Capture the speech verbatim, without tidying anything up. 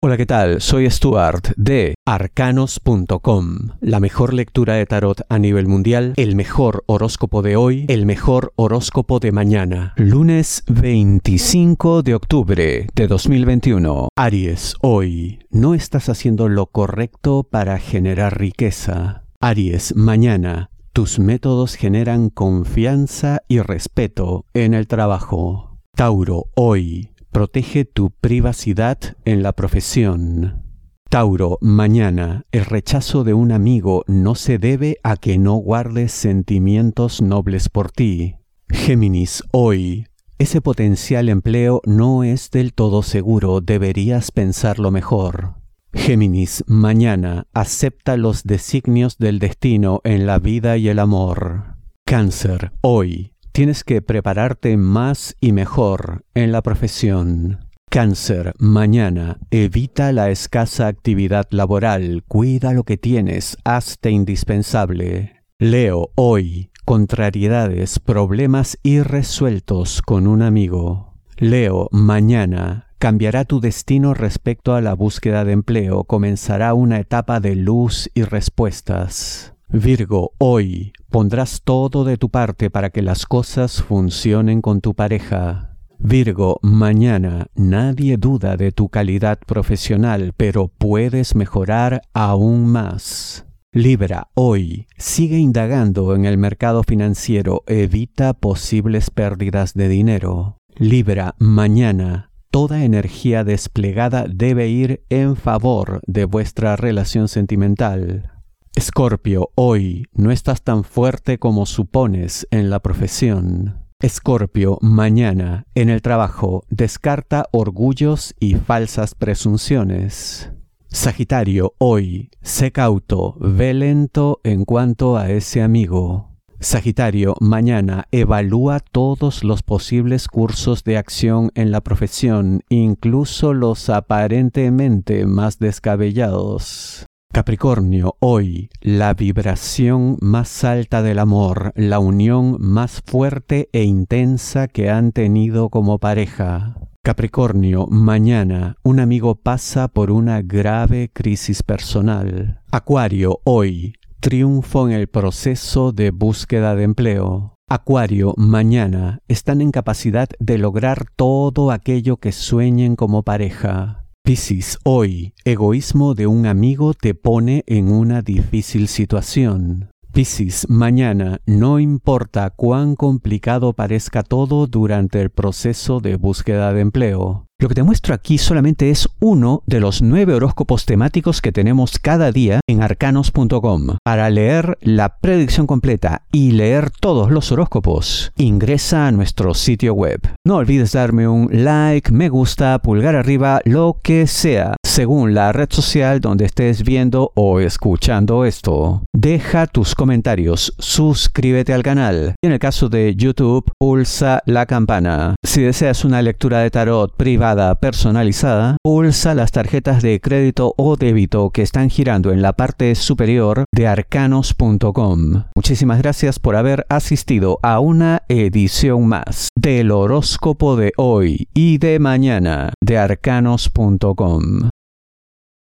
Hola, ¿qué tal? Soy Stuart de arcanos punto com, la mejor lectura de tarot a nivel mundial, el mejor horóscopo de hoy, el mejor horóscopo de mañana. Lunes veinticinco de octubre de dos mil veintiuno. Aries, hoy no estás haciendo lo correcto para generar riqueza. Aries, mañana tus métodos generan confianza y respeto en el trabajo. Tauro, hoy protege tu privacidad en la profesión. Tauro, mañana, el rechazo de un amigo no se debe a que no guardes sentimientos nobles por ti. Géminis, hoy, ese potencial empleo no es del todo seguro, deberías pensarlo mejor. Géminis, mañana, acepta los designios del destino en la vida y el amor. Cáncer, hoy, tienes que prepararte más y mejor en la profesión. Cáncer, mañana, evita la escasa actividad laboral, cuida lo que tienes, hazte indispensable. Leo, hoy, contrariedades, problemas irresueltos con un amigo. Leo, mañana, cambiará tu destino respecto a la búsqueda de empleo, comenzará una etapa de luz y respuestas. Virgo, hoy pondrás todo de tu parte para que las cosas funcionen con tu pareja. Virgo, mañana nadie duda de tu calidad profesional, pero puedes mejorar aún más. Libra, hoy sigue indagando en el mercado financiero, evita posibles pérdidas de dinero. Libra, mañana toda energía desplegada debe ir en favor de vuestra relación sentimental. Escorpio, hoy no estás tan fuerte como supones en la profesión. Escorpio, mañana, en el trabajo, descarta orgullos y falsas presunciones. Sagitario, hoy, sé cauto, ve lento en cuanto a ese amigo. Sagitario, mañana, evalúa todos los posibles cursos de acción en la profesión, incluso los aparentemente más descabellados. Capricornio, hoy, la vibración más alta del amor, la unión más fuerte e intensa que han tenido como pareja. Capricornio, mañana, un amigo pasa por una grave crisis personal. Acuario, hoy, triunfo en el proceso de búsqueda de empleo. Acuario, mañana, están en capacidad de lograr todo aquello que sueñen como pareja. Piscis, hoy, egoísmo de un amigo te pone en una difícil situación. Piscis, mañana, no importa cuán complicado parezca todo durante el proceso de búsqueda de empleo. Lo que te muestro aquí solamente es uno de los nueve horóscopos temáticos que tenemos cada día en arcanos punto com. Para leer la predicción completa y leer todos los horóscopos, ingresa a nuestro sitio web. No olvides darme un like, me gusta, pulgar arriba, lo que sea, según la red social donde estés viendo o escuchando esto. Deja tus comentarios, suscríbete al canal y en el caso de YouTube, pulsa la campana. Si deseas una lectura de tarot privada personalizada, pulsa las tarjetas de crédito o débito que están girando en la parte superior de arcanos punto com. Muchísimas gracias por haber asistido a una edición más del horóscopo de hoy y de mañana de arcanos punto com.